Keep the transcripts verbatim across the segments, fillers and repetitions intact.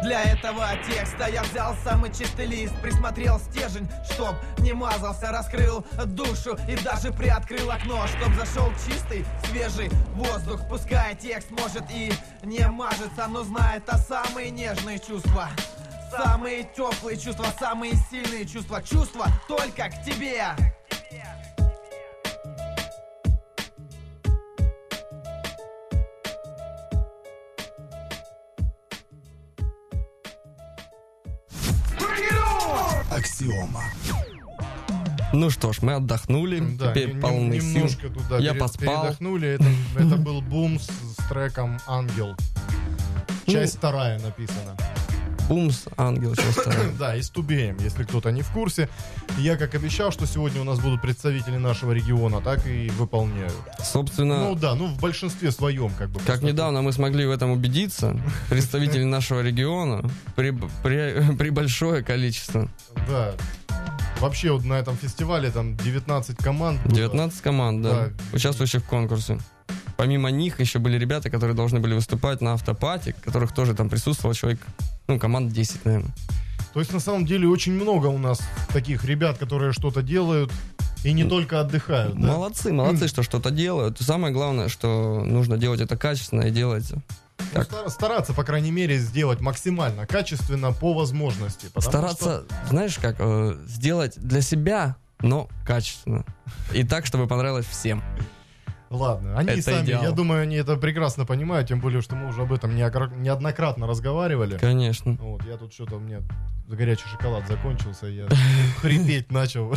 Для этого текста я взял самый чистый лист, присмотрел стержень, чтоб не мазался, раскрыл душу и даже приоткрыл окно, чтоб зашел чистый, свежий воздух. Пускай текст может и не мажется, но знает о самые нежные чувства, самые теплые чувства, самые сильные чувства. Чувства только к тебе. Аксиома. Ну что ж, мы отдохнули, Да, теперь нем- полны сил. немножко туда Я пере- поспал. передохнули. Это, это был бум с, с треком «Ангел». Часть вторая написана. Бумс, ангел, часть вторая. Да, и с Тубеем, если кто-то не в курсе. Я, как обещал, что сегодня у нас будут представители нашего региона, так и выполняю. Собственно, Ну да, ну в большинстве своем, как бы. как просто. недавно мы смогли в этом убедиться, представители нашего региона, при, при, при большое количество, Да. Вообще вот на этом фестивале там девятнадцать команд было. девятнадцать команд, да, Да. участвующих в конкурсе. Помимо них еще были ребята, которые должны были выступать на автопате, которых тоже там присутствовал человек, ну, команд десять, наверное. То есть на самом деле очень много у нас таких ребят, которые что-то делают и не только отдыхают. Да? Молодцы, молодцы, что что-то делают. Самое главное, что нужно делать это качественно и делать. Ну, Так. стар- стараться, по крайней мере, сделать максимально качественно по возможности. потому Стараться, знаешь как, э, сделать для себя, но качественно. И так, чтобы понравилось всем. что- Ладно, они Это сами, идеал. я думаю, они это прекрасно понимают, тем более, что мы уже об этом неогр- неоднократно разговаривали. Конечно. Вот, я тут что-то, у меня горячий шоколад закончился, я хрипеть начал.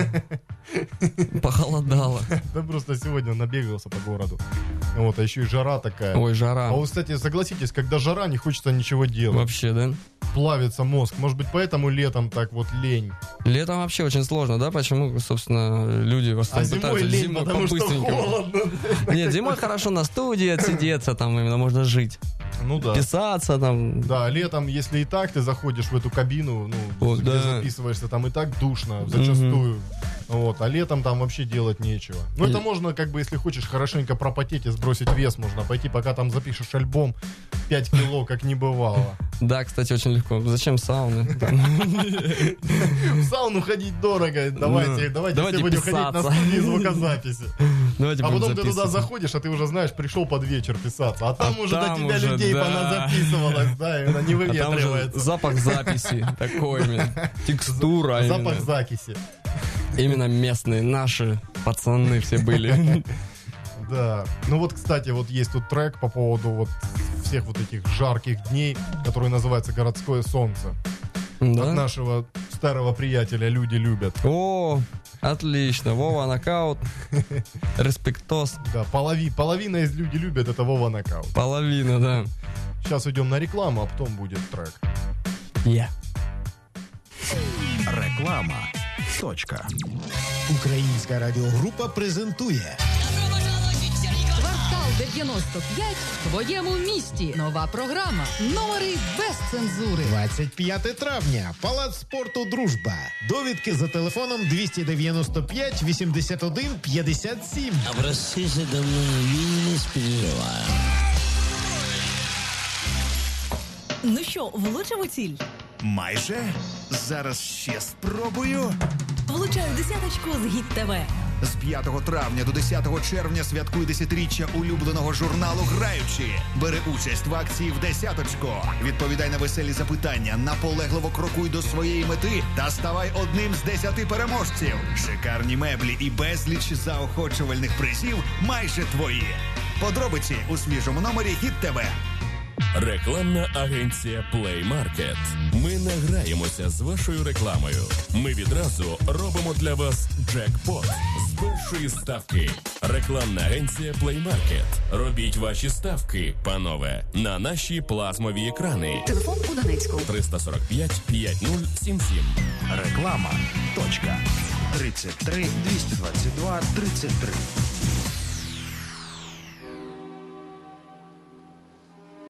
Похолодало. Да просто сегодня набегался по городу. Вот, а еще и жара такая. Ой, жара. А вот, кстати, согласитесь, когда жара, не хочется ничего делать. Вообще, да? Плавится мозг. Может быть, поэтому летом так вот лень. Летом вообще очень сложно, да? Почему, собственно, люди в А основном зимой пытаются лень, зимой потому что по-быстренькому. холодно. Нет, зимой хорошо на студии отсидеться, там именно можно жить. Ну да. Писаться там. Да, летом, если и так ты заходишь в эту кабину, ну, О, где да. записываешься, там и так душно, зачастую. Вот, а летом там вообще делать нечего. Ну, это И- можно, как бы, если хочешь хорошенько пропотеть и сбросить вес, можно пойти, пока там запишешь альбом, пять кило, как не бывало. Да, кстати, очень легко. Зачем сауны? Там. В сауну ходить дорого. Давайте, Ну, давайте, давайте все будем ходить на писаться. студии звукозаписи. Давайте А будем потом ты туда записываться. заходишь, а ты уже знаешь, пришел под вечер писаться. А там А уже до там тебя уже, людей да. поназаписывалось, да, именно не А там уже выветривается. запах записи такой именно. Текстура Запах именно. закиси. Именно местные, наши пацаны все были. Да. Ну вот, кстати, вот есть тут трек по поводу вот всех вот этих жарких дней, который называется «Городское солнце». От Да? нашего старого приятеля «Люди любят». О, отлично. Вова нокаут. Респектос. Да, полови, половина из «Люди любят» — это Вова Нокаут. Половина, да. Сейчас идем на рекламу, а потом будет трек. Я. Реклама. Точка. Українська радіогрупа презентує Квартал дев'яносто п'ять в твоєму місті. Нова програма. Номери без цензури. двадцять п'яте травня. Палац спорту «Дружба». Довідки за телефоном двісті дев'яносто п'ять вісімдесят один п'ятдесят сім. Образцы давно не переживаю. Ну що, влучив у ціль? Майже. Зараз ще спробую. Влучаю десяточку з Гіт ТВ. З п'ятого травня до десятого червня святкуй десятиріччя улюбленого журналу «Граючи». Бери участь в акції в десяточку. Відповідай на веселі запитання, наполегливо крокуй до своєї мети та ставай одним з десяти переможців. Шикарні меблі і безліч заохочувальних призів майже твої. Подробиці у свіжому номері «Гіт ТВ». Рекламна агенція Play Market. Ми не граємося з вашою рекламою. Ми відразу робимо для вас джекпот з першої ставки. Рекламна агенція Play Market. Робіть ваші ставки, панове, на наші плазмові екрани. Телефон у Донецьку. триста сорок п'ять п'ятдесят сімдесят сім. Реклама. Точка. тридцять три двісті двадцять два тридцять три.